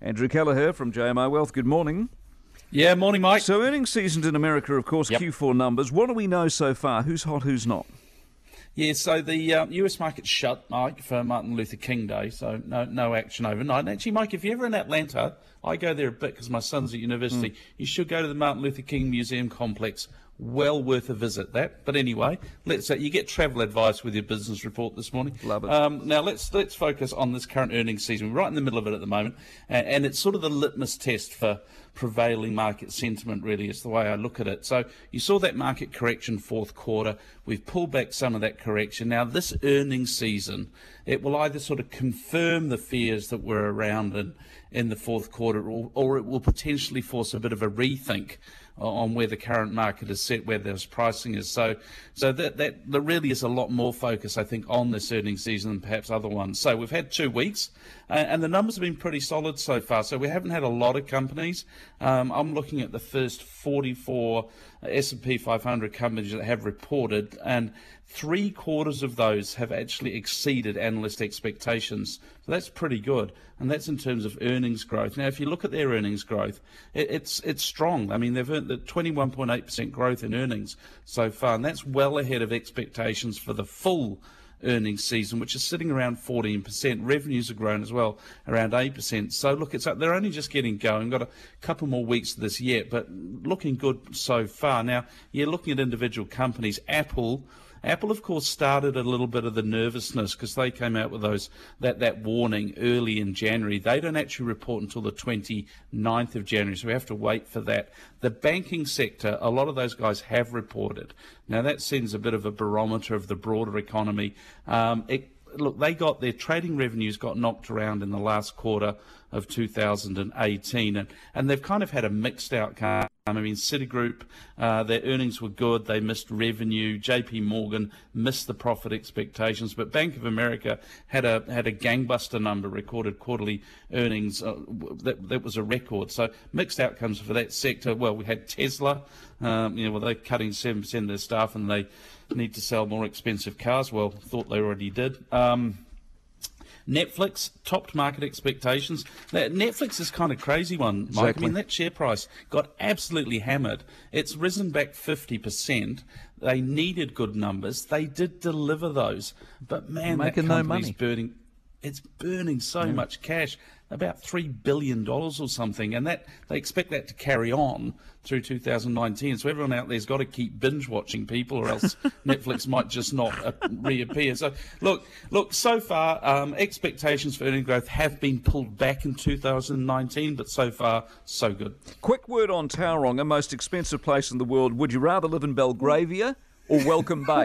Andrew Kelleher from JMI Wealth, good morning. Yeah, morning, Mike. So earnings season in America, of course, Q4 numbers. What do we know so far? Who's hot, who's not? Yeah, so the US market's shut, Mike, for Martin Luther King Day, so no action overnight. And actually, Mike, if you're ever in Atlanta, I go there a bit because my son's at university. You should go to the Martin Luther King Museum complex. Well worth a visit, that. But anyway, you get travel advice with your business report this morning. Love it. Now let's focus on this current earnings season. We're right in the middle of it at the moment, and it's sort of the litmus test for prevailing market sentiment, really, is the way I look at it. So you saw that market correction fourth quarter. We've pulled back some of that correction. Now this earnings season, it will either sort of confirm the fears that were around in the fourth quarter, or it will potentially force a bit of a rethink on where the current market is set, where this pricing is. So that there really is a lot more focus, I think, on this earnings season than perhaps other ones. So we've had 2 weeks, and the numbers have been pretty solid so far. So we haven't had a lot of companies. I'm looking at the first 44 S&P 500 companies that have reported, and 3/4 of those have actually exceeded analyst expectations. So that's pretty good, and that's in terms of earnings growth. Now, if you look at their earnings growth, it's strong. I mean, they've earned the 21.8% growth in earnings so far, and that's well ahead of expectations for the full earnings season, which is sitting around 14%. Revenues have grown as well, around 8%. So look, they're only just getting going. Got a couple more weeks of this yet, but looking good so far. Now, you're looking at individual companies. Apple, of course, started a little bit of the nervousness because they came out with that warning early in January. They don't actually report until the 29th of January, so we have to wait for that. The banking sector, a lot of those guys have reported. Now, that sends a bit of a barometer of the broader economy. Look, their trading revenues got knocked around in the last quarter of 2018, and they've kind of had a mixed outcome. I mean, Citigroup, their earnings were good. They missed revenue. JP Morgan missed the profit expectations, but Bank of America had a gangbuster number, recorded quarterly earnings. That was a record. So mixed outcomes for that sector. Well, we had Tesla. They're cutting 7% of their staff, and they need to sell more expensive cars. Well, thought they already did. Netflix topped market expectations. Now, Netflix is kind of crazy one, Mike. Exactly. I mean, that share price got absolutely hammered. It's risen back 50%. They needed good numbers. They did deliver those. But, man, Making that no company's money. burning. It's burning so much cash, about $3 billion or something, and that they expect that to carry on through 2019. So everyone out there's got to keep binge watching people, or else Netflix might just not reappear. So look. So far, expectations for earnings growth have been pulled back in 2019, but so far, so good. Quick word on Tauranga, most expensive place in the world. Would you rather live in Belgravia or Welcome Bay?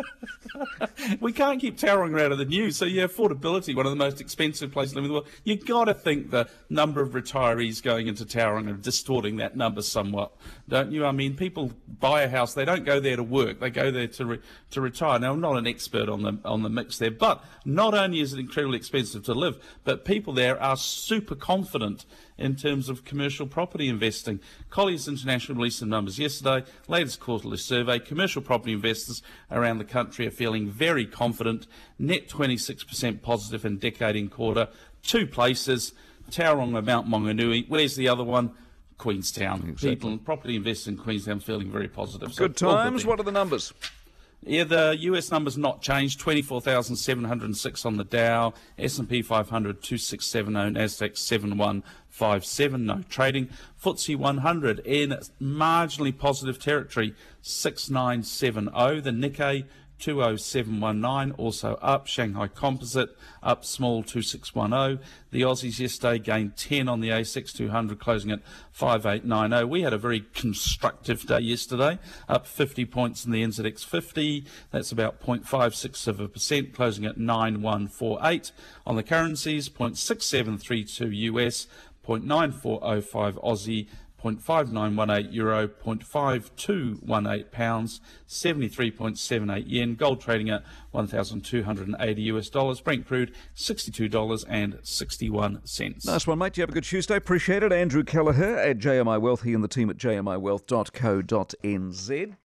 We can't keep Tauranga out of the news. So, affordability, one of the most expensive places to live in the world. You've got to think the number of retirees going into Tauranga are distorting that number somewhat, don't you? I mean, people buy a house, they don't go there to work, they go there to retire. Now, I'm not an expert on the mix there, but not only is it incredibly expensive to live, but people there are super confident in terms of commercial property investing. Colliers International released some numbers yesterday, latest quarterly survey. Commercial property investors around the country are feeling very confident, net 26% positive in decading quarter. 2 places, Tauranga, Mount Maunganui. Where's the other one? Queenstown. Exactly. People and property investors in Queenstown feeling very positive. So Good all times. there. What are the numbers? Yeah, the US numbers not changed. 24,706 on the Dow, S&P 500 2670, Nasdaq 7157. No trading. FTSE 100 in marginally positive territory, 6970. The Nikkei 20719 also up. Shanghai Composite up small, 2610. The Aussies yesterday gained 10 on the ASX 200, closing at 5890. We had a very constructive day yesterday, up 50 points in the NZX 50. That's about 0.56%, closing at 9148. On the currencies, 0.6732 US, 0.9405 Aussie, 0.5918 euro, 0.5218 pounds, 73.78 yen. Gold trading at $1,280 US. Brent crude $62.61. Nice one, mate. You have a good Tuesday. Appreciate it. Andrew Kelleher at JMI Wealth. He and the team at jmiwealth.co.nz.